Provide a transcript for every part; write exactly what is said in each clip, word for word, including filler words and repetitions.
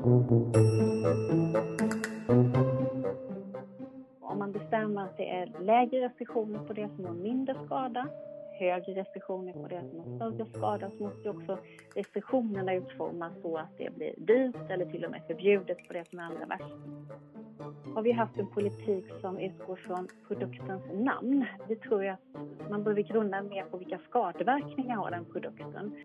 Om man bestämmer att det är lägre restriktioner på det som har mindre skada, högre restriktioner på det som har större skada, så måste också restriktionerna utformas så att det blir dyrt eller till och med förbjudet på det som är allra värst. Har vi haft en politik som utgår från produktens namn? Det tror jag att man behöver grunna mer på vilka skadeverkningar har den produkten.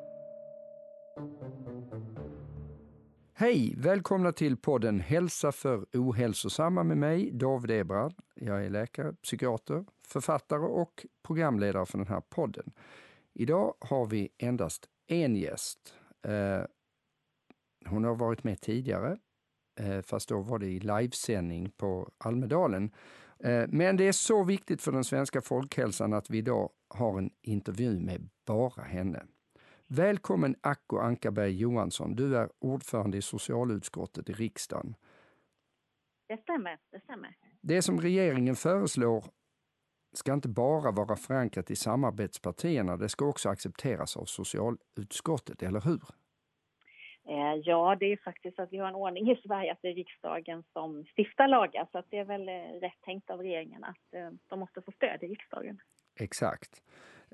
Hej, välkomna till podden Hälsa för ohälsosamma med mig, David Ebrard. Jag är läkare, psykiater, författare och programledare för den här podden. Idag har vi endast en gäst. Eh, hon har varit med tidigare, eh, fast då var det i livesändning på Almedalen. Eh, men det är så viktigt för den svenska folkhälsan att vi idag har en intervju med bara henne. Välkommen Acko Ankarberg Johansson. Du är ordförande i socialutskottet i riksdagen. Det stämmer, det stämmer. Det som regeringen föreslår ska inte bara vara förankrat i samarbetspartierna, det ska också accepteras av socialutskottet, eller hur? Eh, ja, det är faktiskt att vi har en ordning i Sverige att det är riksdagen som stiftar lagar, så att det är väl eh, rätt tänkt av regeringen att eh, de måste få stöd i riksdagen. Exakt.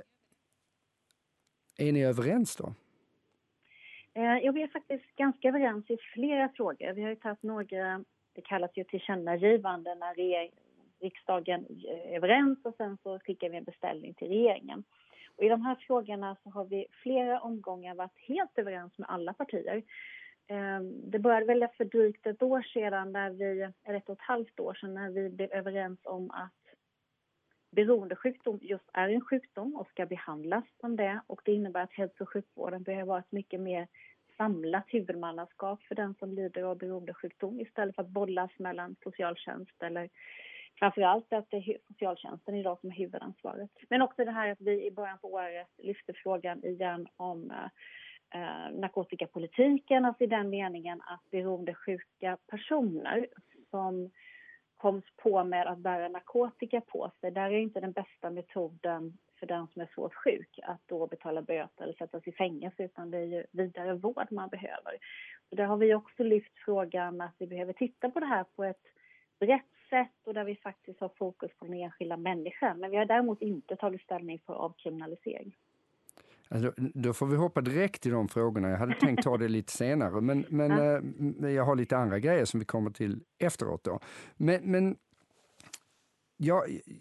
Är ni överens då? Eh, ja, vi är faktiskt ganska överens i flera frågor. Vi har ju tagit några, det kallas ju tillkännagivanden när regering, riksdagen är överens och sen så skickar vi en beställning till regeringen. Och i de här frågorna så har vi flera omgångar varit helt överens med alla partier. Eh, det började väl för drygt ett år sedan, när vi, eller ett och ett halvt år sedan, när vi blev överens om att beroendesjukdom just är en sjukdom och ska behandlas som det, och det innebär att hälso- och sjukvården behöver vara ett mycket mer samlat huvudmannaskap för den som lider av beroendesjukdom istället för att bollas mellan socialtjänst, eller framförallt att det är socialtjänsten idag som är huvudansvaret. Men också det här att vi i början på året lyfte frågan igen om eh, narkotikapolitiken, alltså i den meningen att beroendesjuka personer som koms på med att bära narkotika på sig, där är inte den bästa metoden för den som är svårt sjuk att då betala böter eller sättas i fängelse, utan det är ju vidare vård man behöver. Så där har vi också lyft frågan att vi behöver titta på det här på ett brett sätt och där vi faktiskt har fokus på den enskilda människan. Men vi har däremot inte tagit ställning för avkriminalisering. Alltså, då får vi hoppa direkt till de frågorna. Jag hade tänkt ta det lite senare, men, men ja. eh, jag har lite andra grejer som vi kommer till efteråt då. Men, men ja,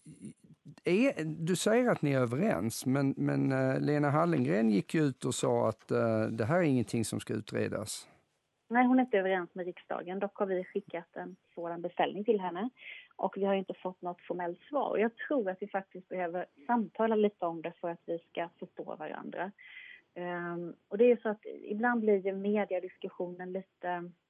är, du säger att ni är överens, men, men eh, Lena Hallengren gick ut och sa att eh, det här är ingenting som ska utredas. Nej, hon är inte överens med riksdagen. Dock har vi skickat en sådan beställning till henne. Och vi har inte fått något formellt svar. Jag tror att vi faktiskt behöver samtala lite om det för att vi ska förstå varandra. Um, och det är så att ibland blir ju mediediskussionen lite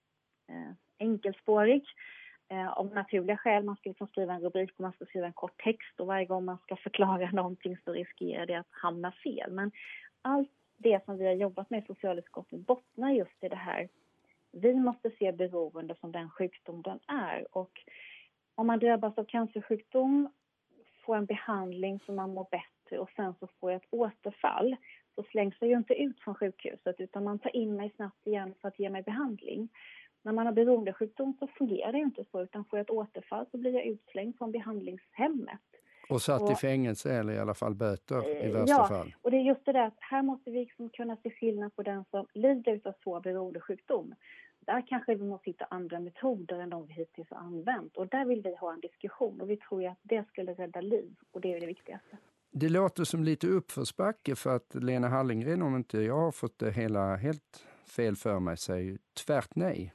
uh, enkelspårig. Uh, av naturliga skäl. Man ska liksom skriva en rubrik och man ska skriva en kort text. Och varje gång man ska förklara någonting så riskerar det att hamna fel. Men allt det som vi har jobbat med i socialutskottet bottnar just i det här. Vi måste se beroende som den sjukdom den är. Och om man drabbas av cancersjukdom, får en behandling som man mår bättre och sen så får ett återfall, så slängs jag ju inte ut från sjukhuset utan man tar in mig snabbt igen för att ge mig behandling. När man har beroendesjukdom så fungerar det inte så, utan får ett återfall så blir jag utslängd från behandlingshemmet. Och satt och, i fängelse eller i alla fall böter i värsta ja, fall. Och det är just det där att här måste vi liksom kunna se skillnad på den som lider av svår beroendesjukdom. Där kanske vi måste hitta andra metoder än de vi hittills har använt. Och där vill vi ha en diskussion och vi tror ju att det skulle rädda liv och det är det viktigaste. Det låter som lite uppförsbacke för att Lena Hallengren, om inte jag har fått det hela helt fel för mig, säger tvärt nej.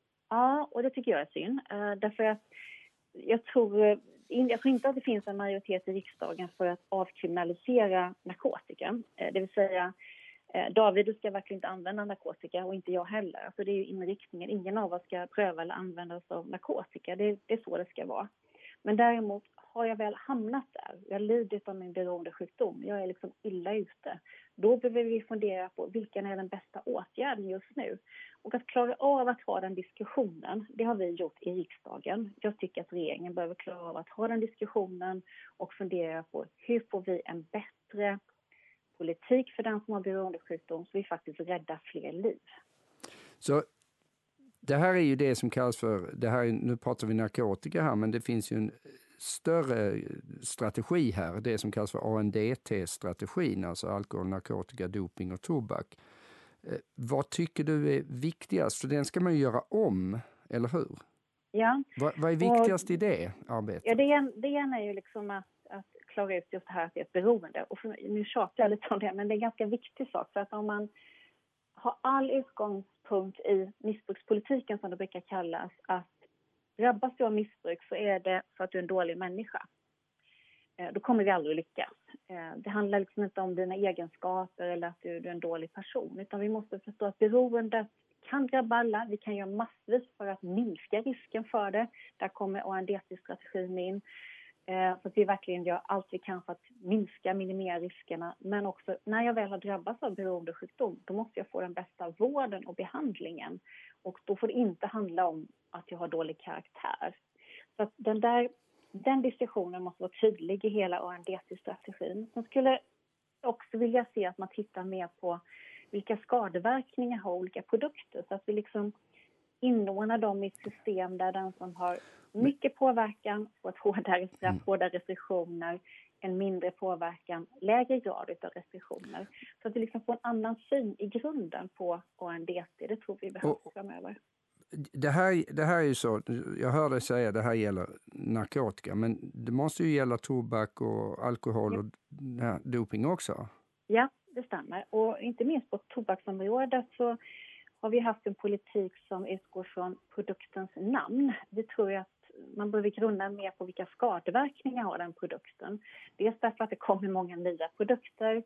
Ja, och det tycker jag är synd. Uh, därför att jag tror, jag tror inte att det finns en majoritet i riksdagen för att avkriminalisera narkotika. Uh, det vill säga, uh, David, du ska verkligen inte använda narkotika och inte jag heller. Alltså det är ju inriktningen. Ingen av oss ska pröva eller använda oss av narkotika. Det, det är så det ska vara. Men däremot har jag väl hamnat där. Jag lider av min beroendesjukdom. Jag är liksom illa ute. Då behöver vi fundera på vilken är den bästa åtgärden just nu. Och att klara av att ha den diskussionen, det har vi gjort i riksdagen. Jag tycker att regeringen behöver klara av att ha den diskussionen och fundera på hur får vi en bättre politik för den som har beroendesjukdom så vi faktiskt räddar fler liv. Så Det här är ju det som kallas för, det här är, nu pratar vi narkotika här, men det finns ju en större strategi här, det som kallas för A N D T-strategin, alltså alkohol, narkotika, doping och tobak. Eh, vad tycker du är viktigast? För den ska man ju göra om, eller hur? Ja. Vad, vad är viktigast och, i det arbetet? Ja, det, en, det ena är ju liksom att, att klara ut just det här att det är ett beroende. Och för, nu tjatar jag lite om det, men det är en ganska viktig sak. För att om man har all utgångspunkt i missbrukspolitiken, som det brukar kallas, att drabbas du av missbruk så är det för att du är en dålig människa. Då kommer vi aldrig lyckas. Det handlar liksom inte om dina egenskaper eller att du är en dålig person. Utan vi måste förstå att beroendet kan drabba alla. Vi kan göra massvis för att minska risken för det. Där kommer A N D T-strategin in. Så att vi verkligen gör allt vi kan för att minska, minimera riskerna. Men också när jag väl har drabbats av beroendesjukdom, då måste jag få den bästa vården och behandlingen. Och då får det inte handla om att jag har dålig karaktär. Så att den där, den diskussionen måste vara tydlig i hela A N D T-strategin. Sen skulle också vilja se att man tittar mer på vilka skadeverkningar har olika produkter. Så att vi liksom inordnar dem i ett system där den som har mycket påverkan får ett hårdare straff, mm. hårdare restriktioner, en mindre påverkan, lägre grad av restriktioner. Så att vi liksom får en annan syn i grunden på A N D T. Det tror vi behövs och, framöver. Det här, det här är ju så, jag hör dig säga att det här gäller narkotika, men det måste ju gälla tobak och alkohol ja. och ja, doping också. Ja, det stämmer. Och inte minst på tobaksområdet så har vi haft en politik som utgår från produktens namn. Vi tror att man behöver grunna mer på vilka skadeverkningar har den produkten. Dels därför att det kommer många nya produkter.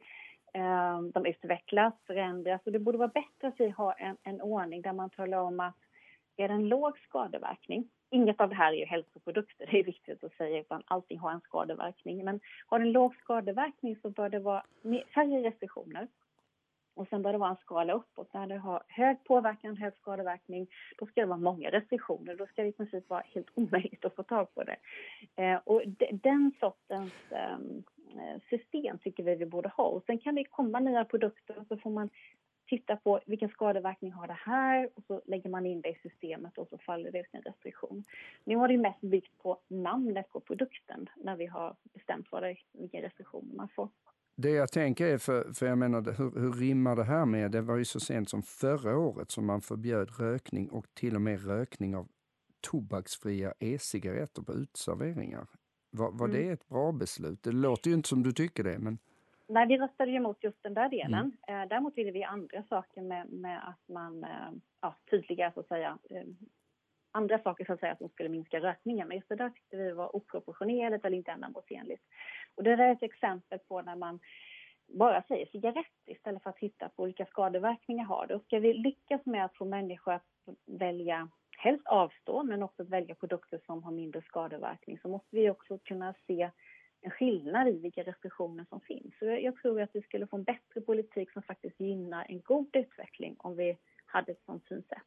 De utvecklas, förändras. Och det borde vara bättre att vi har en, en ordning där man talar om att är det en låg skadeverkning. Inget av det här är ju hälsoprodukter, det är viktigt att säga, utan allting har en skadeverkning. Men har det en låg skadeverkning så bör det vara färre restriktioner. Och sen bör det vara en skala uppåt. När det har hög påverkan, hög skadeverkning, då ska det vara många restriktioner. Då ska det i princip vara helt omöjligt att få tag på det. Eh, och de, den sortens eh, system tycker vi vi borde ha. Och sen kan det komma nya produkter och så får man titta på vilken skadeverkning har det här och så lägger man in det i systemet och så faller det ut en restriktion. Nu har det mest byggt på namnet på produkten när vi har bestämt vad det, vilken restriktion man får. Det jag tänker är, för, för jag menar, hur, hur rimmar det här med, det var ju så sent som förra året som man förbjöd rökning och till och med rökning av tobaksfria e-cigaretter på utserveringar. Var, var mm. det ett bra beslut? Det låter ju inte som du tycker det, men... Nej, vi röstade ju emot just den där delen. Mm. Däremot ville vi andra saker med, med att man ja, tydligare så att säga, andra saker så att säga som skulle minska rökningen. Men just det där tyckte vi var oproportionerligt eller inte ändamålsenligt. Och det där är ett exempel på när man bara säger cigarett istället för att titta på vilka skadeverkningar har det. Och ska vi lyckas med att få människor att välja, helst avstå, men också att välja produkter som har mindre skadeverkning, så måste vi också kunna se en skillnad i vilka restriktioner som finns. Så jag tror att vi skulle få en bättre politik som faktiskt gynnar en god utveckling om vi hade ett sådant synsätt.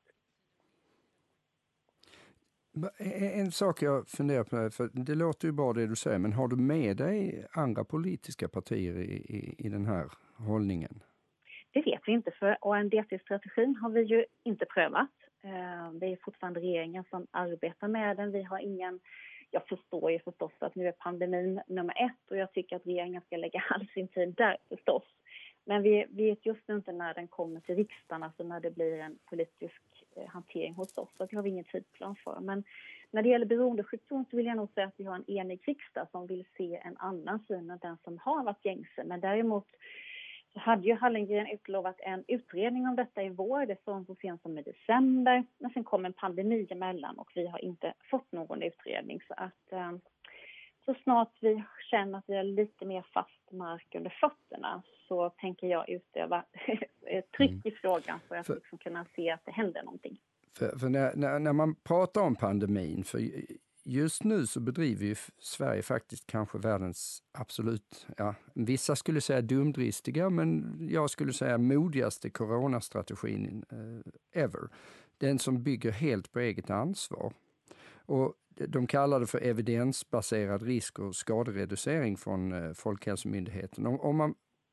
En sak jag funderar på, för det låter ju bra det du säger, men har du med dig andra politiska partier i, i, i den här hållningen? Det vet vi inte, för A N D T-strategin har vi ju inte prövat. Det är fortfarande regeringen som arbetar med den. Vi har ingen... Jag förstår ju förstås att nu är pandemin nummer ett och jag tycker att regeringen ska lägga all sin tid där förstås. Men vi vet just inte när den kommer till riksdagen, alltså när det blir en politisk hantering hos oss. Så det har vi ingen tidsplan för. Men när det gäller beroendesjukdom så vill jag nog säga att vi har en enig riksdag som vill se en annan syn än den som har varit gängse. Men däremot så hade ju Hallengren utlovat en utredning om detta i vår. Det var så sent som i december. Men sen kom en pandemi emellan och vi har inte fått någon utredning. Så att eh, så snart vi känner att vi har lite mer fast mark under fötterna så tänker jag utöva ett tryck mm. i frågan för att för, liksom kunna se att det händer någonting. För, för när, när, när man pratar om pandemin, för just nu så bedriver ju Sverige faktiskt kanske världens absolut, ja, vissa skulle säga dumdristiga, men jag skulle säga modigaste coronastrategin eh, ever. Den som bygger helt på eget ansvar. Och de kallar det för evidensbaserad risk- och skadereducering från eh, Folkhälsomyndigheten. Om, om, man,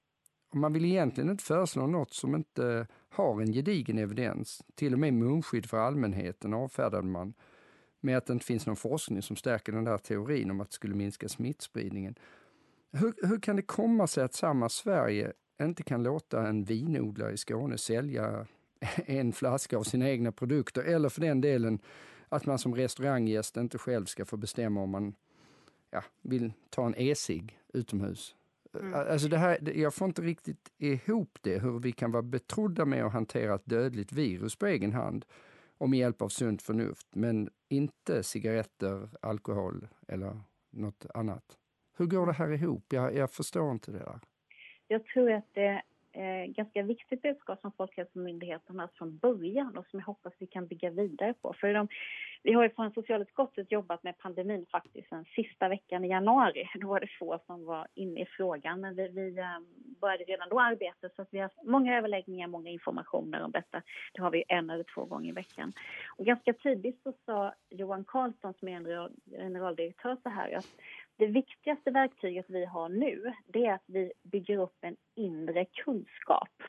man vill egentligen inte föreslå något som inte har en gedigen evidens. Till och med munskydd för allmänheten avfärdade man med att det inte finns någon forskning som stärker den där teorin om att det skulle minska smittspridningen. Hur, hur kan det komma sig att samma Sverige inte kan låta en vinodlare i Skåne sälja en flaska av sina egna produkter, eller för den delen att man som restauranggäst inte själv ska få bestämma om man ja, vill ta en e-cigg utomhus? Mm. Alltså det här, jag får inte riktigt ihop det, hur vi kan vara betrodda med att hantera ett dödligt virus på egen hand och med hjälp av sunt förnuft, men inte cigaretter, alkohol eller något annat. Hur går det här ihop? Jag, jag förstår inte det där. Jag tror att det är ganska viktigt budskap som Folkhälsomyndigheten har från början och som jag hoppas vi kan bygga vidare på. För de, vi har ju från socialutskottet jobbat med pandemin faktiskt den sista veckan i januari. Då var det få som var inne i frågan, men vi, vi började redan då arbeta, så att vi har många överläggningar, många informationer om detta. Det har vi en eller två gånger i veckan. Och ganska tidigt så sa Johan Karlsson som är en generaldirektör så här att det viktigaste verktyget vi har nu, det är att vi bygger upp en inre kunskap.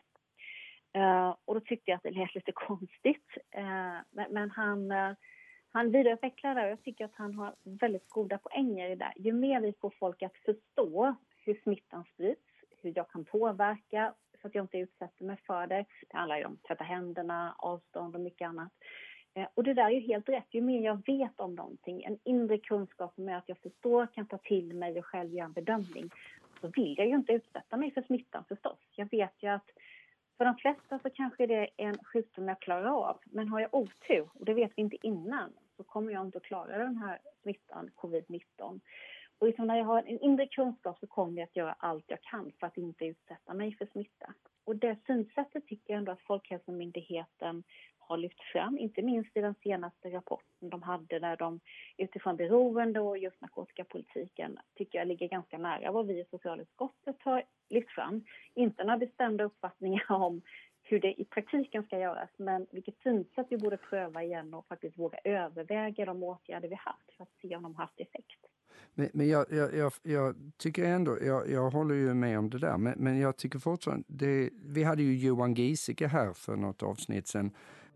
Uh, och då tyckte jag att det lät lite konstigt. Uh, men, men han, uh, han vidareutvecklar det och jag tycker att han har väldigt goda poänger i det. Ju mer vi får folk att förstå hur smittan sprids, hur jag kan påverka så att jag inte utsätter mig för det. Det handlar ju om att tvätta händerna, avstånd och mycket annat. Och det där är ju helt rätt. Ju mer jag vet om någonting, en inre kunskap med att jag förstår, kan ta till mig och själv göra en bedömning, så vill jag ju inte utsätta mig för smittan förstås. Jag vet ju att för de flesta så kanske det är en sjukdom jag klarar av. Men har jag otur, och det vet vi inte innan, så kommer jag inte att klara den här smittan, covid nitton. Och liksom när jag har en inre kunskap så kommer jag att göra allt jag kan för att inte utsätta mig för smitta. Och det synsättet tycker jag ändå att Folkhälsomyndigheten har lyft fram, inte minst i den senaste rapporten de hade där de utifrån beroende och just narkotikapolitiken tycker jag ligger ganska nära vad vi i socialutskottet har lyft fram. Inte några bestämda uppfattningar om hur det i praktiken ska göras, men vilket synsätt vi borde pröva igen och faktiskt våga överväga de åtgärder vi haft för att se om de har haft effekt. Men, men jag, jag, jag, jag tycker ändå, jag, jag håller ju med om det där, men, men jag tycker fortfarande, det, vi hade ju Johan Giesecke här för något avsnitt sedan.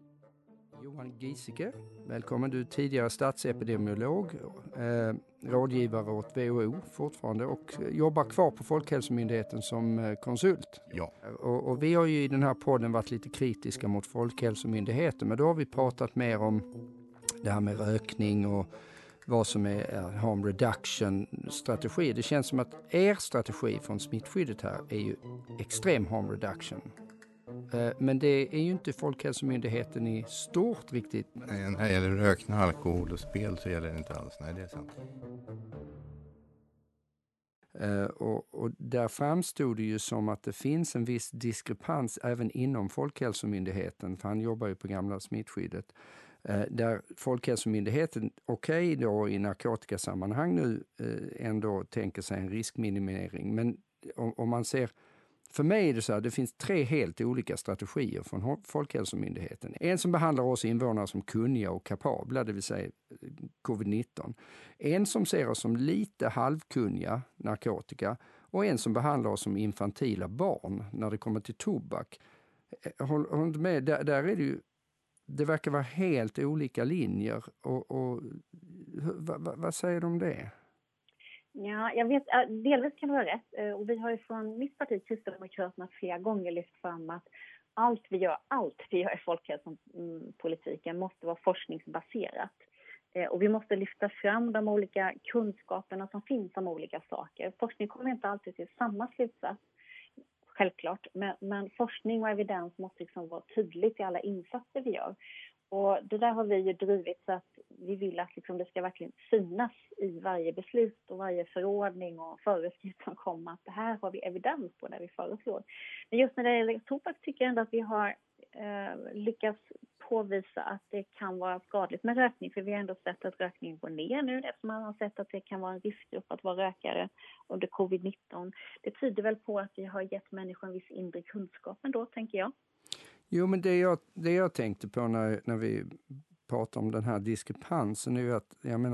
Johan Giesecke, välkommen, du är tidigare statsepidemiolog, eh, rådgivare åt W H O fortfarande och jobbar kvar på Folkhälsomyndigheten som eh, konsult. Ja. Och, och vi har ju i den här podden varit lite kritiska mot Folkhälsomyndigheten, men då har vi pratat mer om det här med rökning och vad som är, är harm reduction strategi. Det känns som att er strategi från smittskyddet här är ju extrem harm reduction. Men det är ju inte Folkhälsomyndigheten i stort riktigt. Nej, när det gäller rökning, alkohol och spel så gäller det inte alls. Nej, det är sant. Uh, och, och där framstod det ju som att det finns en viss diskrepans även inom Folkhälsomyndigheten, för han jobbar ju på gamla smittskyddet. Uh, där Folkhälsomyndigheten, okej okay då i narkotikasammanhang nu uh, ändå tänker sig en riskminimering. Men om, om man ser, för mig är det så här, det finns tre helt olika strategier från Folkhälsomyndigheten. En som behandlar oss invånare som kunniga och kapabla, det vill säga covid nitton. En som ser oss som lite halvkunniga narkotika. Och en som behandlar oss som infantila barn när det kommer till tobak. Håll, håll med, där, där är det ju, det verkar vara helt olika linjer. Och, och vad, vad, vad säger du om det? Ja, jag vet, delvis kan det vara rätt. Och vi har ju från mitt parti, Kristdemokraterna, flera gånger lyft fram att allt vi gör, allt vi gör i folkhälsopolitiken måste vara forskningsbaserat. Och vi måste lyfta fram de olika kunskaperna som finns om olika saker. Forskning kommer inte alltid till samma slutsats, självklart. Men, men forskning och evidens måste liksom vara tydligt i alla insatser vi gör. Och det där har vi ju drivit så att vi vill att liksom det ska verkligen synas i varje beslut och varje förordning och föreskrift som kommer att det här har vi evidens på när vi föreslår. Men just när det gäller tobak tycker jag ändå att vi har eh, lyckats påvisa att det kan vara skadligt med rökning. För vi har ändå sett att rökningen går ner nu eftersom man har sett att det kan vara en riskgrupp att vara rökare under covid nitton. Det tyder väl på att vi har gett människor en viss inre kunskap ändå, tänker jag. Jo, men det jag, det jag tänkte på när, när vi pratar om den här diskrepansen är ju att, jag menar,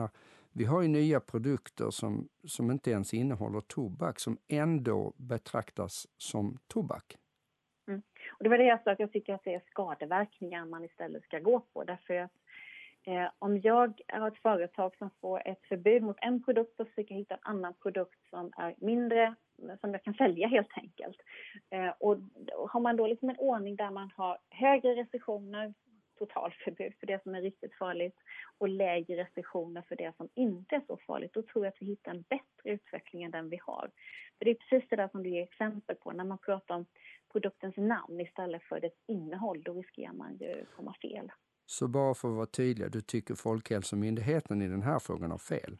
Vi har ju nya produkter som, som inte ens innehåller tobak, som ändå betraktas som tobak. Mm. Och det var det jag sa, att jag tycker att det är skadeverkningar man istället ska gå på. Därför att eh, om jag har ett företag som får ett förbud mot en produkt och försöker hitta en annan produkt som är mindre, som jag kan sälja helt enkelt. Eh, och har man då liksom en ordning där man har högre restriktioner, totalförbud för det som är riktigt farligt och lägre restriktioner för det som inte är så farligt, då tror jag att vi hittar en bättre utveckling än den vi har. För det är precis det där som du ger exempel på. När man pratar om produktens namn istället för dess innehåll, då riskerar man ju komma fel. Så bara för att vara tydlig, du tycker Folkhälsomyndigheten i den här frågan har fel?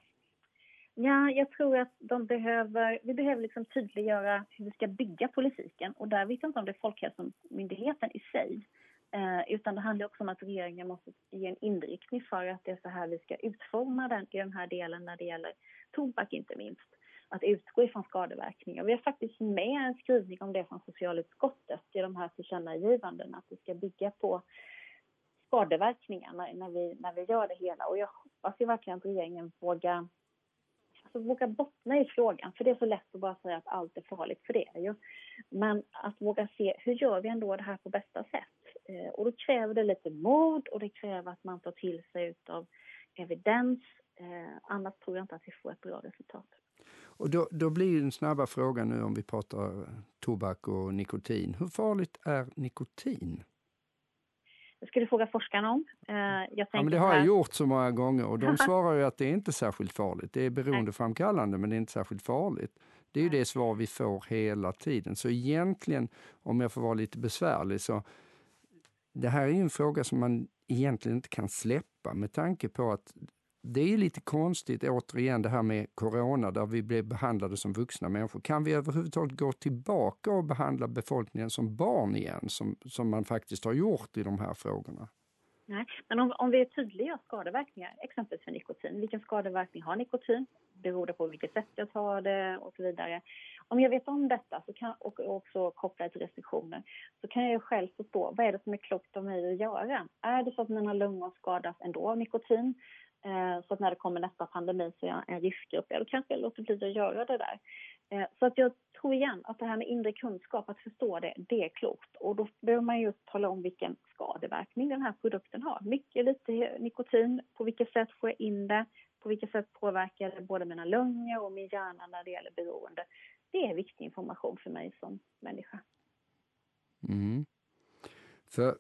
Ja, jag tror att de behöver, vi behöver liksom tydliggöra hur vi ska bygga politiken. Och där vet jag inte om det är Folkhälsomyndigheten i sig. Eh, utan det handlar också om att regeringen måste ge en inriktning för att det är så här vi ska utforma den i den här delen när det gäller tobak inte minst. Att utgå ifrån skadeverkningar. Vi har faktiskt med en skrivning om det från socialutskottet i de här tillkännagivandena. Att vi ska bygga på skadeverkningarna när vi, när vi gör det hela. Och jag hoppas ju verkligen att regeringen vågar, alltså vågar bottna i frågan. För det är så lätt att bara säga att allt är farligt, för det är ju. Men att våga se, hur gör vi ändå det här på bästa sätt? Eh, och då kräver det lite mod och det kräver att man tar till sig av evidens. Eh, annars tror jag inte att vi får ett bra resultat. Och då, då blir den snabba frågan nu om vi pratar tobak och nikotin. Hur farligt är nikotin? Det ska du fråga forskarna om. Eh, jag ja, men det har här... jag gjort så många gånger och de svarar ju att det är inte särskilt farligt. Det är beroendeframkallande men det är inte särskilt farligt. Det är ju det svar vi får hela tiden. Så egentligen, om jag får vara lite besvärlig, så det här är ju en fråga som man egentligen inte kan släppa med tanke på att det är lite konstigt återigen det här med corona där vi blev behandlade som vuxna människor. Kan vi överhuvudtaget gå tillbaka och behandla befolkningen som barn igen som, som man faktiskt har gjort i de här frågorna? Nej, men om, om vi tydliggör skadeverkningar, exempelvis för nikotin. Vilken skadeverkning har nikotin? Beror det på vilket sätt jag tar det och så vidare. Om jag vet om detta så kan, och också koppla till restriktioner, så kan jag själv förstå vad är det som är klokt av mig att göra. Är det så att mina lungor skadas ändå av nikotin, eh, så att när det kommer nästa pandemi så är jag en riskgrupp, ja, då kanske jag låter bli att göra det där. Eh, så att jag tror igen att det här med inre kunskap, att förstå det, det är klokt. Och då behöver man ju tala om vilken skadeverkning den här produkten har. Mycket lite nikotin, på vilket sätt får jag in det, på vilket sätt påverkar det både mina lungor och min hjärna när det gäller beroende. Det är viktig information för mig som människa. Mm. För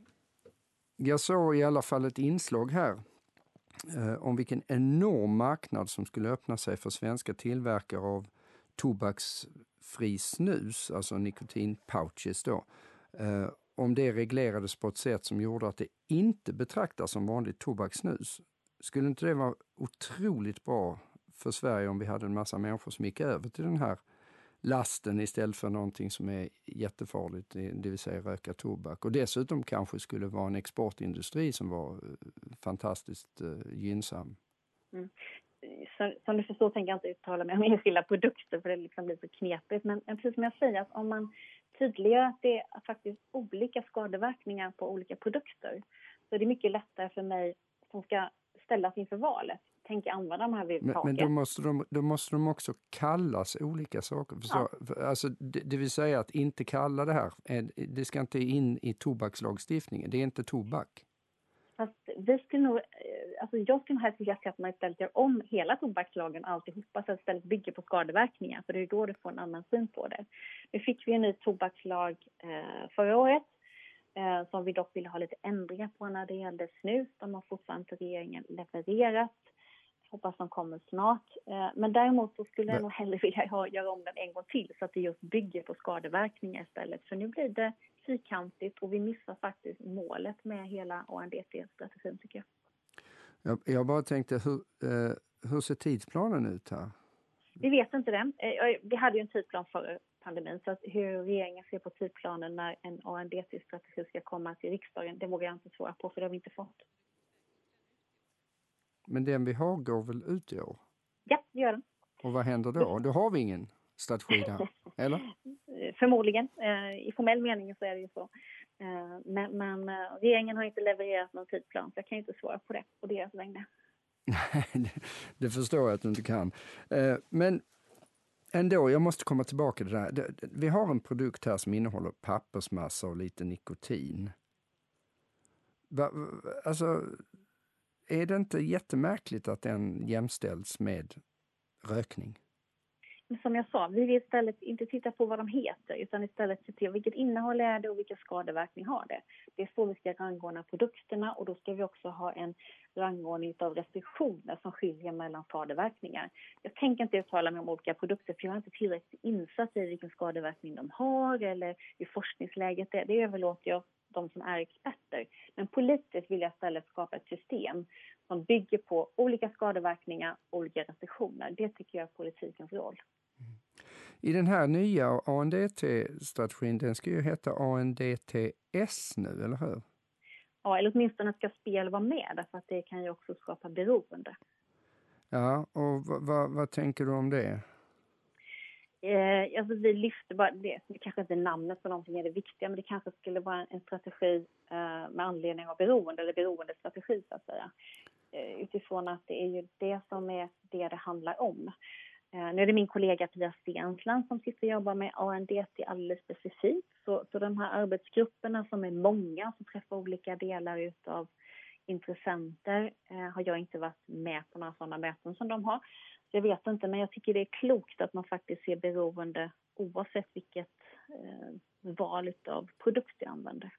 jag såg i alla fall ett inslag här eh, om vilken enorm marknad som skulle öppna sig för svenska tillverkare av tobaksfri snus, alltså nikotinpouches då. Eh, om det reglerades på ett sätt som gjorde att det inte betraktas som vanligt tobakssnus. Skulle inte det vara otroligt bra för Sverige om vi hade en massa människor som gick över till den här lasten istället för någonting som är jättefarligt, det vill säga röka tobak. Och dessutom kanske skulle vara en exportindustri som var fantastiskt uh, gynnsam. Mm. Så, som du förstår tänker jag inte uttala mig om enskilda produkter för det liksom blir så knepigt. Men, men precis som jag säger, att om man tydliggör att det är faktiskt olika skadeverkningar på olika produkter, så är det mycket lättare för mig som ska ställas inför valet. Tänker använda de här vid men, men då måste, de, då måste de också kallas olika saker. För ja. så, för, alltså, det, det vill säga att inte kalla det här, det ska inte in i tobakslagstiftningen. Det är inte tobak. Fast vi skulle nog, alltså jag skulle nog helst vilja att man istället gör om hela tobakslagen alltihopa så att istället bygger på skadeverkningar. För det är då du får en annan syn på det. Nu fick vi en ny tobakslag eh, förra året. Eh, som vi dock ville ha lite ändringar på när det gällde snus. De har fortfarande inte regeringen levererat. Hoppas de kommer snart. Eh, men däremot så skulle jag nog hellre vilja ha, göra om den en gång till så att det just bygger på skadeverkningar istället. För nu blir det fyrkantigt och vi missar faktiskt målet med hela A N D T-strategin tycker jag. Jag, jag bara tänkte, hur, eh, hur ser tidsplanen ut här? Vi vet inte det. Eh, vi hade ju en tidplan före pandemin så att hur regeringen ser på tidplanen när en A N D T-strategi ska komma till riksdagen, det vågar jag inte svara på för det har vi inte fått. Men den vi har går väl ut i år? Ja, det gör den. Och vad händer då? Då har vi ingen strategi där, eller? Förmodligen. I formell mening så är det ju så. Men, men regeringen har inte levererat någon tidplan så jag kan inte svara på det på deras vägnar. det, det förstår jag att du inte kan. Eh, men ändå, jag måste komma tillbaka till det där. Det, vi har en produkt här som innehåller pappersmassa och lite nikotin. Va, alltså, är det inte jättemärkligt att den jämställs med rökning? Som jag sa, vi vill istället inte titta på vad de heter utan istället se till vilket innehåll är det och vilka skadeverkningar har det. Det är så vi ska rangordna produkterna och då ska vi också ha en rangordning av restriktioner som skiljer mellan skadeverkningar. Jag tänker inte uttala mig om olika produkter för jag är inte tillräckligt insatt i vilken skadeverkning de har eller hur forskningsläget är. Det överlåter jag de som är experter. Men politiskt vill jag istället skapa ett system som bygger på olika skadeverkningar och olika restriktioner. Det tycker jag är politikens roll. I den här nya A N D T-strategin, den ska ju heta A N D T S nu, eller hur? Ja, eller åtminstone ska spel vara med, därför att det kan ju också skapa beroende. Ja, och vad, vad, vad tänker du om det? Eh, alltså vi lyfter bara det, det kanske inte är namnet på någonting är det viktiga, men det kanske skulle vara en strategi eh, med anledning av beroende, eller beroendestrategi så att säga. Eh, utifrån att det är ju det som är det det handlar om. Eh, nu är det min kollega Pia Stensland som sitter och jobbar med A N D T alldeles specifikt. Så, så de här arbetsgrupperna som är många som träffar olika delar utav intressenter eh, har jag inte varit med på några sådana möten som de har. Så jag vet inte, men jag tycker det är klokt att man faktiskt ser beroende oavsett vilket eh, val av produkt jag använder.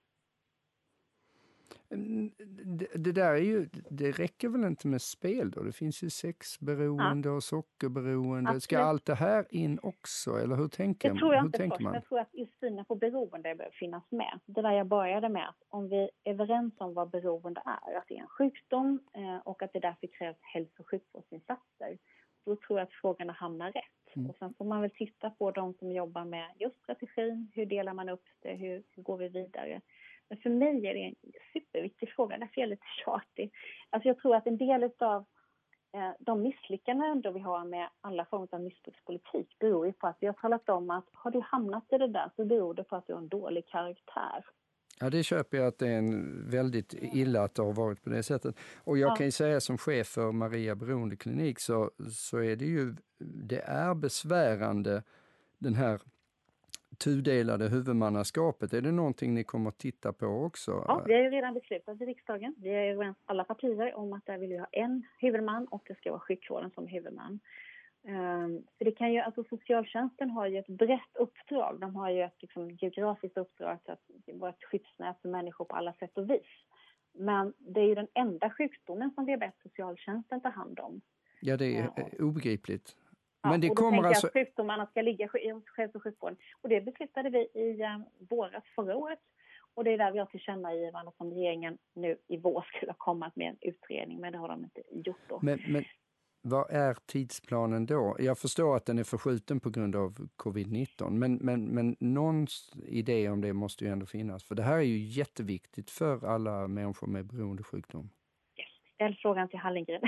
Det, det där är ju, det räcker väl inte med spel då? Det finns ju sexberoende ja. och sockerberoende. Absolut. Ska allt det här in också? Eller hur tänker, det tror jag hur inte tänker först. man? Jag tror att just synen på beroende behöver finnas med. Det där jag började med, att om vi är överens om vad beroende är, att det är en sjukdom eh, och att det därför krävs hälso- och sjukvårdsinsatser, då tror jag att frågorna hamnar rätt. Mm. Och sen får man väl titta på de som jobbar med just strategin. Hur delar man upp det? Hur, hur går vi vidare? Men för mig är det en superviktig fråga. Därför är jag lite tjatig. Alltså jag tror att en del av eh, de misslyckanden då vi har med alla former av missbrukspolitik beror ju på att vi har talat om att har du hamnat i det där så beror det på att du har en dålig karaktär. Ja, det köper jag att det är en väldigt illa att det har varit på det sättet. Och jag ja. kan ju säga som chef för Maria Beroendeklinik så, så är det ju, det är besvärande den här tudelade huvudmannaskapet. Är det någonting ni kommer att titta på också? Ja, vi har ju redan beslutat i riksdagen. Vi är överens alla partier om att där vill vi ha en huvudman och det ska vara sjukvården som huvudman. Um, för det kan ju, alltså socialtjänsten har ju ett brett uppdrag. De har ju ett liksom, geografiskt uppdrag att vara ett skyddsnät för människor på alla sätt och vis. Men det är ju den enda sjukdomen som vi har bett socialtjänsten ta hand om. Ja, det är uh, obegripligt. Ja, men det och då kommer tänker alltså... jag att sjukdomarna ska ligga i hälso- och sjukvården. Och det beslutade vi i um, våras förra året. Och det är där vi har tillkännagivande som regeringen nu i vår skulle ha kommit med en utredning. Men det har de inte gjort då. Men, men vad är tidsplanen då? Jag förstår att den är förskjuten på grund av covid nitton. Men, men, men någon idé om det måste ju ändå finnas. För det här är ju jätteviktigt för alla människor med beroendesjukdom. Yes. Ställ frågan till Hallengren.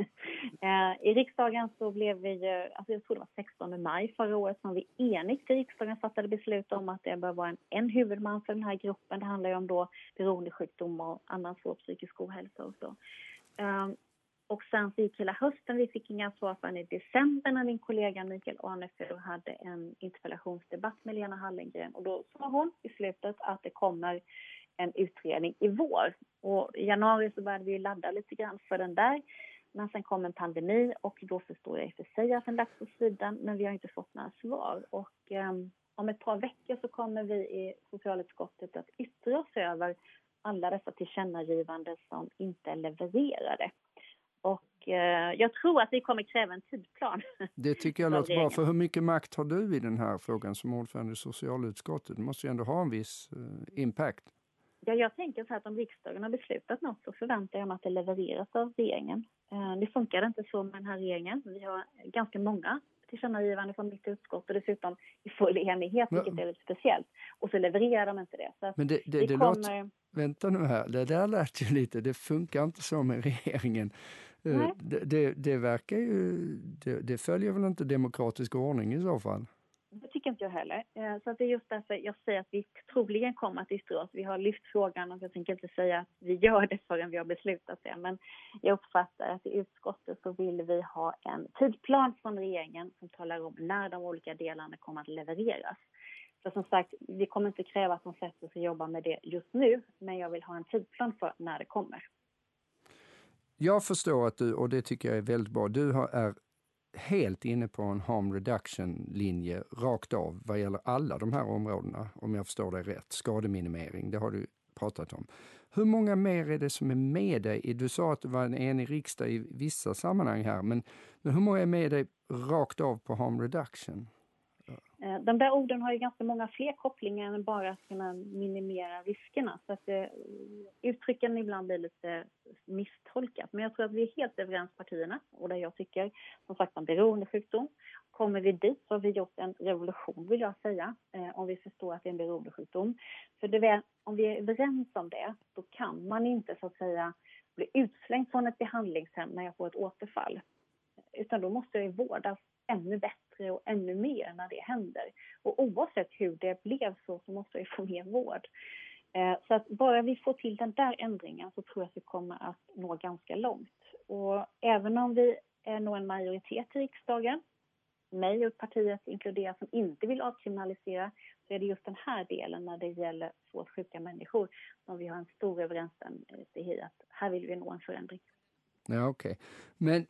I riksdagen så blev vi, alltså jag tror det var sextonde maj förra året som vi enigt i riksdagen fattade beslut om att det bör vara en, en huvudman för den här gruppen. Det handlar ju om då beroendesjukdom och annan svår psykisk ohälsa och så. Um, och sen så gick hela hösten, vi fick inga svar förrän i december när min kollega Mikael Arnefjord hade en interpellationsdebatt med Lena Hallengren. Och då sa hon i slutet att det kommer en utredning i vår. Och i januari så började vi ladda lite grann för den där. Men sen kom en pandemi och då förstår jag i och för sig att den lagts på sidan. Men vi har inte fått några svar. Och um, om ett par veckor så kommer vi i socialutskottet att yttra oss över alla dessa tillkännagivanden som inte är levererade. Och eh, jag tror att vi kommer kräva en tidsplan. Det tycker jag låter bra. För hur mycket makt har du i den här frågan som ordförande i socialutskottet? Du måste ju ändå ha en viss eh, impact. Ja, jag tänker så här att om riksdagen har beslutat något så förväntar jag mig att det levereras av regeringen. Eh, det funkar inte så med den här regeringen. Vi har ganska många tillkännagivanden från mitt utskott och dessutom i full enighet, vilket är lite speciellt. Och så levererar de inte det. Så Men det, det, det kommer... låter... Vänta nu här, det där lät ju lite, det funkar inte så med regeringen. Det, det, det verkar ju, det, det följer väl inte demokratisk ordning i så fall? Det tycker inte jag heller. Så att det är just därför jag säger att vi troligen kommer att yttra oss. Vi har lyft frågan och jag tänker inte säga att vi gör det förrän vi har beslutat det. Men jag uppfattar att i utskottet så vill vi ha en tidplan från regeringen som talar om när de olika delarna kommer att levereras. Så som sagt, vi kommer inte kräva att de sätter sig och jobbar med det just nu. Men jag vill ha en tidplan för när det kommer. Jag förstår att du, och det tycker jag är väldigt bra, du har, är helt inne på en harm reduction-linje rakt av vad gäller alla de här områdena, om jag förstår det rätt. Skademinimering, det har du pratat om. Hur många mer är det som är med dig? Du sa att det var en enig riksdag i vissa sammanhang här, men, men hur många är med dig rakt av på harm reduction? De där orden har ju ganska många fler kopplingar än bara att kunna minimera riskerna. Så att det, uttrycken ibland blir lite misstolkat. Men jag tror att vi är helt överens partierna. Och där jag tycker, som sagt, en beroendesjukdom. Kommer vi dit så har vi gjort en revolution, vill jag säga. Eh, om vi förstår att det är en beroendesjukdom. För det, om vi är överens om det, då kan man inte så att säga bli utslängd från ett behandlingshem när jag får ett återfall. Utan då måste jag vårdas ännu bättre och ännu mer när det händer. Och oavsett hur det blev så, så måste vi få mer vård. Eh, så att bara vi får till den där ändringen så tror jag att vi kommer att nå ganska långt. Och även om vi är nog en majoritet i riksdagen, mig och partiet inkluderat, som inte vill avkriminalisera, så är det just den här delen när det gäller svårt sjuka människor som vi har en stor överensstämmelse i att här vill vi nå en förändring. Ja, okej. Okay. Men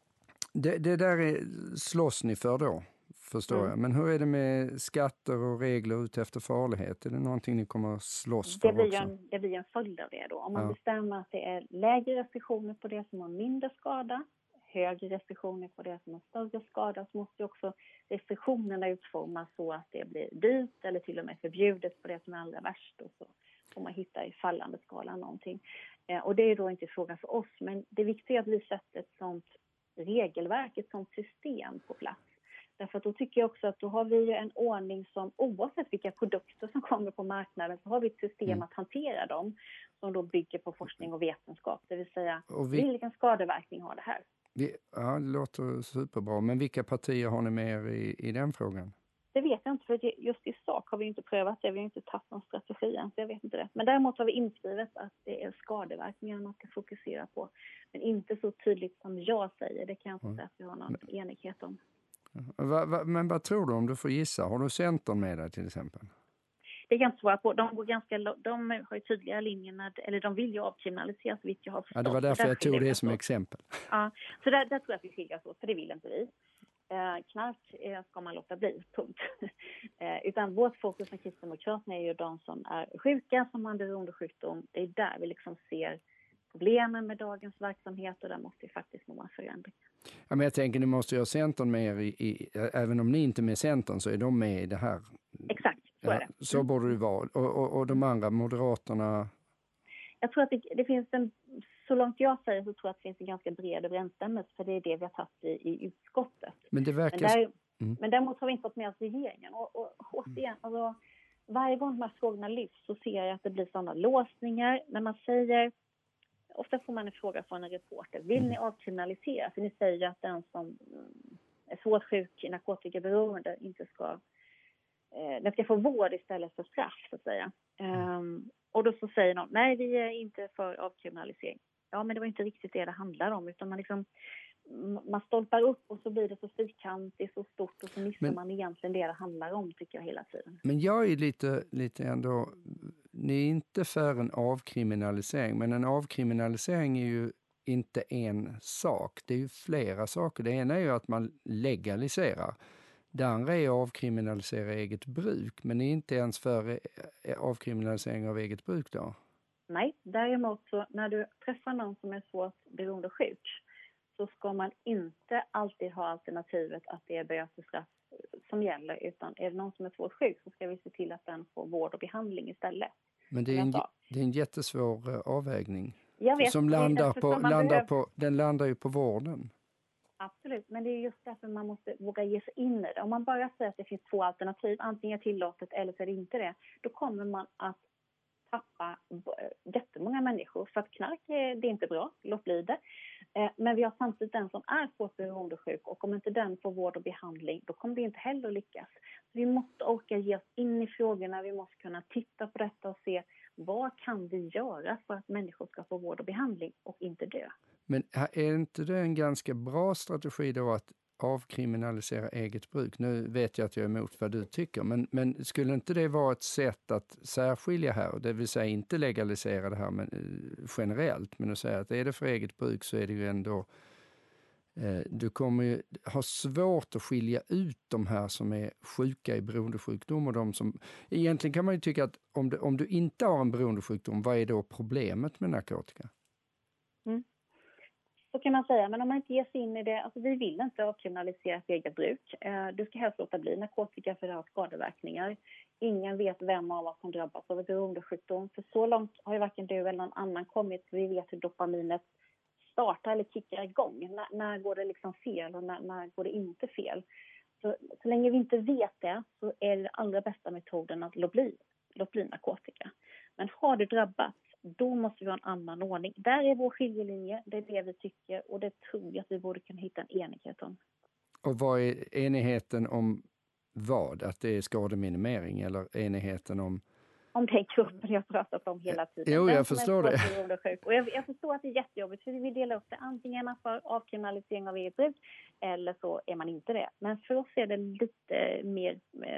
Det, det där är, slåss ni för då, förstår mm. jag. Men hur är det med skatter och regler ut efter farlighet? Är det någonting ni kommer att slåss för det blir också? En, det blir en följd av det då. Om man ja. bestämmer att det är lägre restriktioner på det som har mindre skada, högre restriktioner på det som har större skada, så måste också restriktionerna utformas så att det blir dyrt eller till och med förbjudet på det som är allra värst. Och så får man hitta i fallande skala någonting. Eh, och det är då inte frågan för oss, men det viktiga är att vi sätter ett sånt regelverk, ett sånt system på plats. Därför att då tycker jag också att då har vi ju en ordning som oavsett vilka produkter som kommer på marknaden så har vi ett system mm. att hantera dem som då bygger på forskning och vetenskap. Det vill säga, vi... vilken skadeverkning har det här? Vi... Ja, det låter superbra. Men vilka partier har ni med er i, i den frågan? Det vet jag inte, för just i sak har vi inte prövat det. Vi har inte tagit någon strategi än, så jag vet inte det. Men däremot har vi inskrivet att det är skadeverkningarna man ska fokusera på. Men inte så tydligt som jag säger. Det kan jag inte mm. säga att vi har någon men, enighet om. Va, va, men vad tror du om du får gissa? Har du Centern med dig till exempel? Det kan jag inte svara på. De, går ganska, de har ju tydliga linjer, eller de vill ju avkriminalisera så vitt jag har förstått. Ja, det var därför jag tog det som exempel. Ja, så där, där tror jag att vi skiljer oss åt, för det vill inte vi. Eh, knark eh, ska man låta bli, punkt. eh, utan vårt fokus som kristdemokraterna är ju de som är sjuka, som har en beroendesjukdom. Det är där vi liksom ser problemen med dagens verksamhet och där måste vi faktiskt nå en förändring. Ja, men jag tänker ni måste ju ha Centern med er i, i, även om ni inte är med Centern så är de med i det här. Exakt, så ja, är det. Så borde det vara. Och, och, och de andra Moderaterna? Jag tror att det, det finns en, så långt jag säger så tror jag att det finns en ganska bred överensstämmelse, för det är det vi har tagit i, i utskottet. Men det verkar... Men, där, mm. men däremot har vi inte fått med oss regeringen. Och, och återigen, alltså, varje gång de här frågorna lyfts så ser jag att det blir sådana låsningar. När man säger, ofta får man en fråga från en reporter, vill ni avkriminalisera? För ni säger att den som är svårt sjuk i narkotikaberoende inte ska, eh, den ska få vård istället för straff, så att säga. Um, och då så säger någon, nej vi är inte för avkriminalisering. Ja, men det var inte riktigt det det handlar om, utan man liksom man stolpar upp och så blir det så fyrkantigt, så stort och så missar men, man egentligen det det handlar om, tycker jag hela tiden. Men jag är lite, lite ändå, ni är inte för en avkriminalisering, men en avkriminalisering är ju inte en sak, det är ju flera saker. Det ena är ju att man legaliserar. Det andra är att avkriminalisera eget bruk, men är inte ens för avkriminalisering av eget bruk då? Nej, däremot så när du träffar någon som är svårt beroendesjuk så ska man inte alltid ha alternativet att det är bötesstraff som gäller, utan är det någon som är svårt sjuk så ska vi se till att den får vård och behandling istället. Men det är en, det är en jättesvår avvägning. Jag vet, som landar på, landar behöver... på, den landar ju på vården. Absolut, men det är just därför man måste våga ge sig in i det. Om man bara säger att det finns två alternativ, antingen tillåtet eller så är det inte det, då kommer man att tappa jättemånga människor. För att knark är, det är inte bra, låt bli det. Men vi har samtidigt den som är svårt beroendesjuk, och om inte den får vård och behandling, då kommer det inte heller lyckas. Vi måste orka ge oss in i frågorna, vi måste kunna titta på detta och se vad kan vi göra för att människor ska få vård och behandling och inte dö. Men är inte det en ganska bra strategi då att avkriminalisera eget bruk? Nu vet jag att jag är emot vad du tycker, men, men skulle inte det vara ett sätt att särskilja här? Det vill säga inte legalisera det här men, generellt, men att säga att är det för eget bruk så är det ju ändå... Eh, du kommer ju ha svårt att skilja ut de här som är sjuka i beroendesjukdom och de som... Egentligen kan man ju tycka att om, det, om du inte har en beroendesjukdom, vad är då problemet med narkotika? Mm. Så kan man säga, men om man inte ger sig in i det, alltså vi vill inte avkriminalisera eget bruk. Du ska helst låta bli narkotika för det har skadeverkningar. Ingen vet vem av oss som drabbas av en beroendesjukdom. För så långt har ju varken du eller någon annan kommit. Vi vet hur dopaminet startar eller kickar igång. När, när går det liksom fel och när, när går det inte fel? Så, så länge vi inte vet det så är det allra bästa metoden att låta bli, låta bli narkotika. Men har du drabbats, då måste vi ha en annan ordning. Där är vår skiljelinje, det är det vi tycker och det tror jag att vi borde kunna hitta en enighet om. Och vad är enigheten om vad? Att det är skademinimering eller enigheten om... Om den gruppen jag pratat om hela tiden. Jo, jag förstår det. Och jag, jag förstår att det är jättejobbigt för vi vill dela upp det antingen för avkriminalisering av eget bruk eller så är man inte det. Men för oss är det lite mer,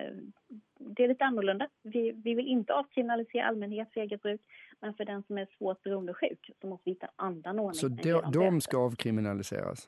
det är lite annorlunda. Vi, vi vill inte avkriminalisera allmänhet för eget bruk, men för den som är svårt beroendesjuk så måste vi hitta en annan ordning. Så de, de ska avkriminaliseras?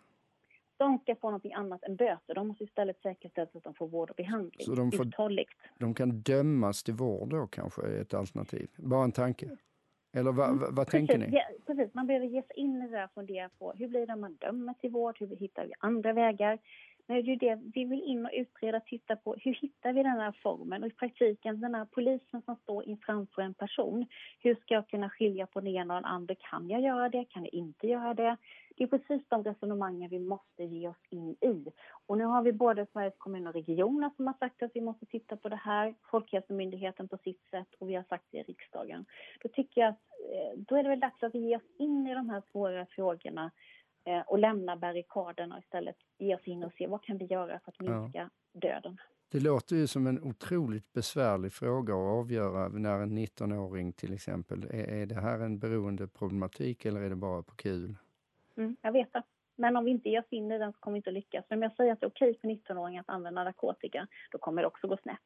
De ska få något annat än böter. De måste istället säkerställa att de får vård och behandling. Så de, får, uthålligt. De kan dömas till vård då kanske är ett alternativ. Bara en tanke. Eller vad, mm. vad, vad tänker ni? Ja, precis, man behöver ge sig in i det och fundera på hur blir det om man dömer till vård? Hur hittar vi andra vägar? Men det är det vi vill in och utreda, titta på hur hittar vi den här formen? Och i praktiken, den här polisen som står in framför en person, hur ska jag kunna skilja på den ena och den andra? Kan jag göra det? Kan jag inte göra det? Det är precis de resonemangen vi måste ge oss in i. Och nu har vi både Sveriges kommuner och regioner som har sagt att vi måste titta på det här. Folkhälsomyndigheten på sitt sätt och vi har sagt det i riksdagen. Då tycker jag att då är det väl dags att vi ger oss in i de här svåra frågorna och lämna barrikaderna och istället ge oss in och se vad kan vi göra för att minska ja. döden. Det låter ju som en otroligt besvärlig fråga att avgöra när en nittonåring till exempel. Är, är det här en beroende problematik eller är det bara på kul? Mm, jag vet det. Men om vi inte ger oss in i den så kommer vi inte lyckas. Men om jag säger att det är okej för nittonåringar att använda narkotika, då kommer det också gå snett.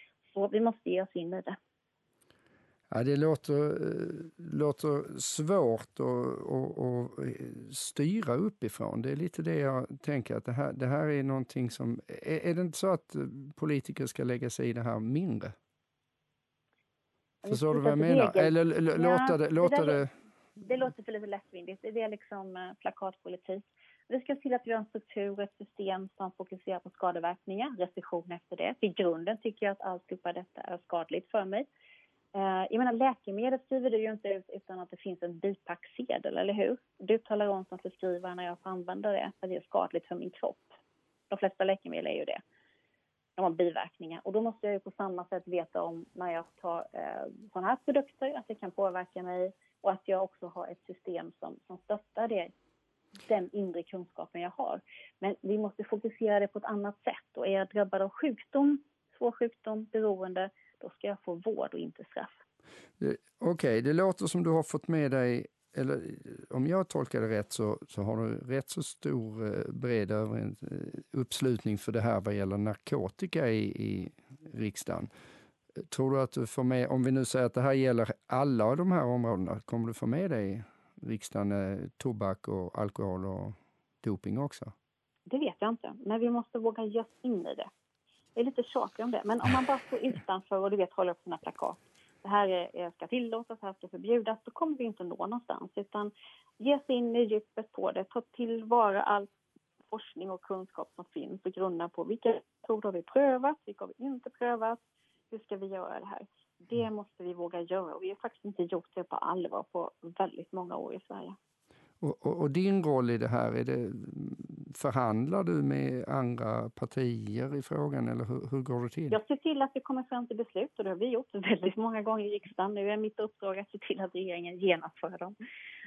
Så vi måste ge oss in i det. Ja, det låter, låter svårt att, att, att styra uppifrån. Det är lite det jag tänker. Att det här, det här är någonting som... Är, är det inte så att politiker ska lägga sig i det här mindre? Förstår du vad jag menar? Regel. Eller l- ja, låta det... Låta det, det... det låter för lite lättvindigt. Det är liksom plakatpolitik. Vi ska se att vi har en struktur och ett system som fokuserar på skadeverkningar, restriktion efter det. I grunden tycker jag att allt av detta är skadligt för mig. Jag menar, läkemedel skriver du ju inte ut utan att det finns en bipacksedel, eller hur? Du talar om som förskrivare när jag får använda det, att det är skadligt för min kropp. De flesta läkemedel är ju det. De har biverkningar. Och då måste jag ju på samma sätt veta om när jag tar eh, sådana här produkter, att det kan påverka mig. Och att jag också har ett system som, som stöttar det, den inre kunskapen jag har. Men vi måste fokusera det på ett annat sätt. Och är jag drabbad av sjukdom, svår sjukdom, beroende, då ska jag få vård och inte straff. Okej, okay, det låter som du har fått med dig, eller om jag tolkar det rätt så, så har du rätt så stor bred uppslutning för det här vad gäller narkotika i, i riksdagen. Tror du att du får med, om vi nu säger att det här gäller alla av de här områdena, kommer du få med dig i riksdagen tobak och alkohol och doping också? Det vet jag inte, men vi måste våga ge oss in i det. Det är lite tjatigt om det, men om man bara står utanför och du vet håller upp sina plakat. Det här är, ska tillåtas, det här ska förbjudas, då kommer vi inte nå någonstans. Utan ge sig in i djupet på det, ta tillvara all forskning och kunskap som finns och grunda på vilka metoder har vi prövat, vilka har vi inte prövat, hur ska vi göra det här. Det måste vi våga göra och vi har faktiskt inte gjort det på allvar på väldigt många år i Sverige. Och, och, och din roll i det här, är det, förhandlar du med andra partier i frågan eller hur, hur går det till? Jag ser till att vi kommer fram till beslut och det har vi gjort väldigt många gånger i riksdagen. Nu är mitt uppdrag att se till att regeringen genomför dem.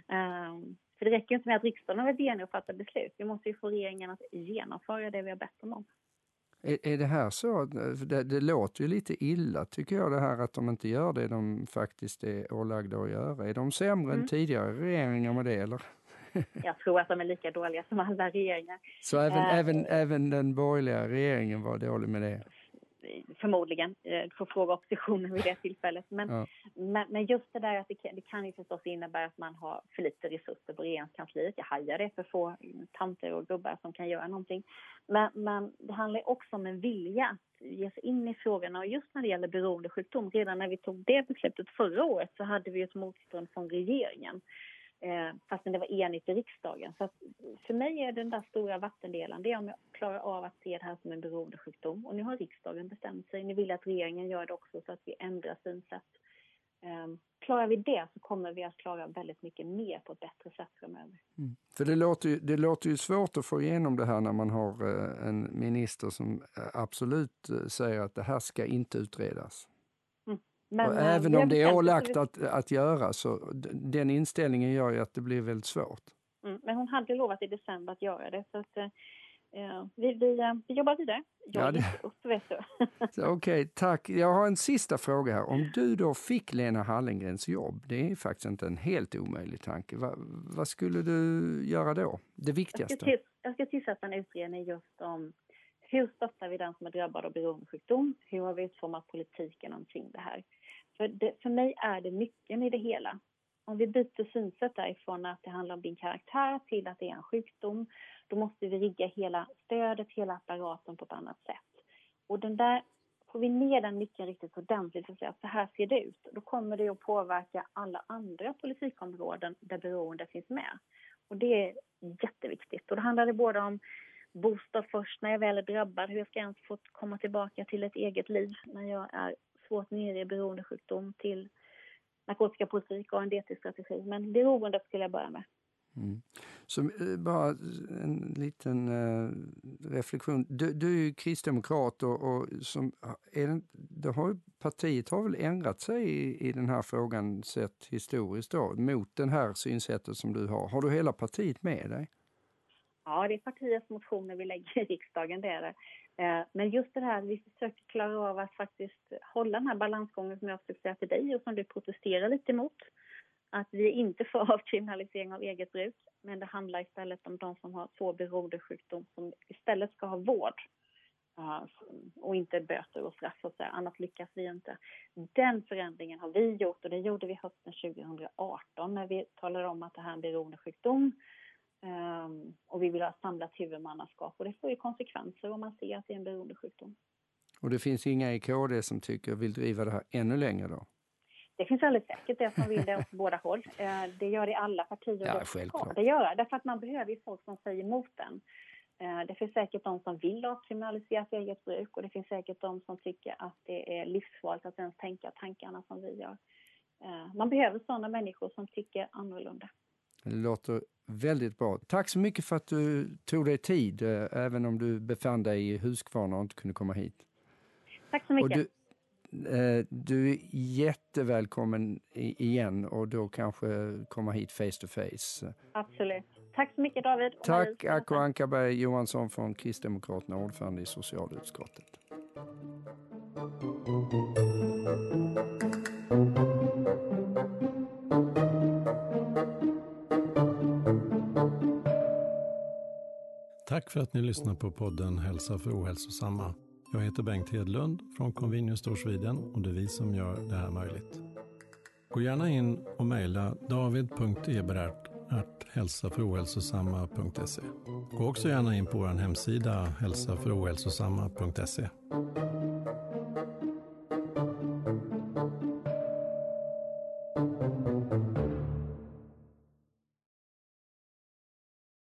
Um, för det räcker inte med att riksdagen har varit enig och fattat beslut. Vi måste ju få regeringen att genomföra det vi har bett dem om. Är, är det här så? Det, det låter ju lite illa tycker jag det här att de inte gör det de faktiskt är ålagda att göra. Är de sämre mm. än tidigare regeringar med det eller? Jag tror att de är lika dåliga som alla regeringar. Så även, äh, även, även den borgerliga regeringen var dålig med det? Förmodligen. Du får fråga oppositionen vid det tillfället. Men, ja. men, men just det där att det kan, det kan ju förstås innebära att man har för lite resurser på regeringskansliet. Jag hajar det för få tanter och gubbar som kan göra någonting. Men, men det handlar också om en vilja att ge sig in i frågorna. Och just när det gäller beroendesjukdom, redan när vi tog det beslutet förra året så hade vi ett motstånd från regeringen. Eh, fastän det var enigt i riksdagen. Så att för mig är den där stora vattendelen det är om jag klarar av att se det här som en beroendesjukdom. Och nu har riksdagen bestämt sig. Ni vill att regeringen gör det också så att vi ändrar synsätt. Eh, klarar vi det så kommer vi att klara väldigt mycket mer på ett bättre sätt framöver. Mm. För det låter, ju, det låter ju svårt att få igenom det här när man har eh, en minister som absolut eh, säger att det här ska inte utredas. Men, även om det är ålagt att, att göra så den inställningen gör ju att det blir väldigt svårt. Mm, men hon hade lovat i december att göra det så att eh, vi, vi, vi jobbar vidare. Jag ja, det... upp, vet du. Okej, okay, tack. Jag har en sista fråga här. Om du då fick Lena Hallengrens jobb, det är faktiskt inte en helt omöjlig tanke. Va, vad skulle du göra då? Det viktigaste? Jag ska, till, jag ska tillsätta en utredning just om hur stöttar vi den som är drabbad av beroendesjukdom? Hur har vi utformat politiken omkring det här? För, det, för mig är det nyckeln i det hela. Om vi byter synsätt därifrån att det handlar om din karaktär till att det är en sjukdom, då måste vi rigga hela stödet, hela apparaten på ett annat sätt. Och den där, får vi ner den nyckeln riktigt ordentligt och säga att så här ser det ut, då kommer det att påverka alla andra politikområden där beroende finns med. Och det är jätteviktigt. Och då handlar det både om bostad först när jag väl är drabbad, hur jag ska ens få komma tillbaka till ett eget liv när jag är svårt nere i beroendesjukdom till narkotikapolitik och A N D T-strategi. Men beroendet skulle jag börja med. Mm. Så eh, bara en liten eh, reflektion. Du, du är ju kristdemokrat och, och som, är det, det har, partiet har väl ändrat sig i, i den här frågan sett historiskt då, mot den här synsättet som du har. Har du hela partiet med dig? Ja, det är partiets motioner vi lägger i riksdagen, det är det. Men just det här, vi försöker klara av att faktiskt hålla den här balansgången som jag försöker säga till dig och som du protesterar lite emot. Att vi inte får avkriminalisering av eget bruk, men det handlar istället om de som har svår beroendesjukdom som istället ska ha vård och inte böter och straff och så. Annars lyckas vi inte. Den förändringen har vi gjort och det gjorde vi hösten tjugo arton när vi talade om att det här är en beroendesjukdom. Um, och vi vill ha samlat huvudmannaskap och det får ju konsekvenser om man ser att det är en beroendesjukdom. Och det finns inga i K D som tycker vill driva det här ännu längre då? Det finns alldeles säkert det som vill det åt båda håll. Uh, det gör det i alla partier. Ja, självklart. Det gör därför att man behöver ju folk som säger emot den. Uh, det finns säkert de som vill avkriminalisera sitt eget bruk och det finns säkert de som tycker att det är livsfarligt att ens tänka tankarna som vi gör. Uh, man behöver sådana människor som tycker annorlunda. Det låter väldigt bra. Tack så mycket för att du tog dig tid, även om du befann dig i Huskvarna och inte kunde komma hit. Tack så mycket. Och du, eh, du är jättevälkommen igen och då kanske komma hit face to face. Absolut. Tack så mycket David. Tack Acko Ankarberg Johansson från Kristdemokraterna, ordförande i socialutskottet. Tack för att ni lyssnar på podden Hälsa för ohälsosamma. Jag heter Bengt Hedlund från Convenius Store Sweden och det är vi som gör det här möjligt. Gå gärna in och mejla david punkt eberhardt at hälsa för ohälsosamma punkt se. Gå också gärna in på vår hemsida hälsa för ohälsosamma punkt se.